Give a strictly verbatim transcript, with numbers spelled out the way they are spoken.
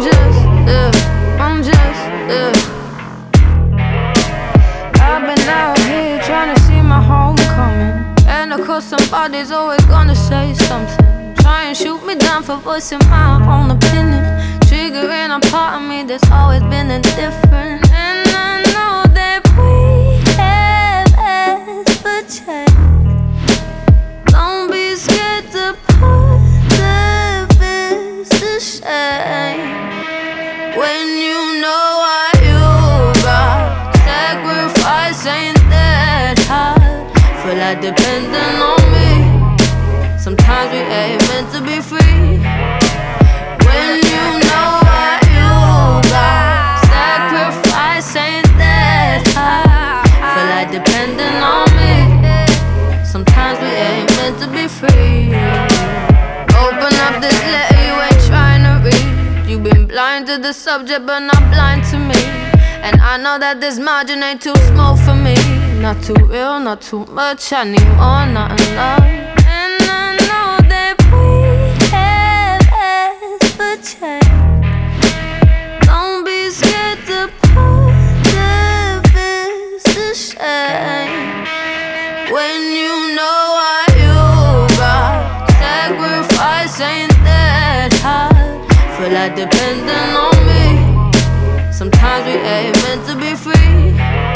just, yeah, I'm just, yeah. I've been out here trying to see my homecoming, and of course somebody's always gonna say something. Try and shoot me down for voicing my own opinion, triggering a part of me that's always been indifferent. And I know that we have asked for change. Don't be scared to put the fist to shame. When you know what you got, sacrifice ain't that hard. Feel like depending on me. Sometimes we ain't meant to be free. When you know what you got, sacrifice ain't that hard. Feel like depending on me. Sometimes we ain't meant to be free. Open up this letter you ain't trying to read. You've been blind to the subject but not blind to me. And I know that this margin ain't too small for me. Not too real, not too much, I need more, not enough. And I know that we have asked for change. Don't be scared to put the fist to shame. When you know what you got, sacrifice ain't that hard. Feel like depending on me. Sometimes we ain't meant to be free.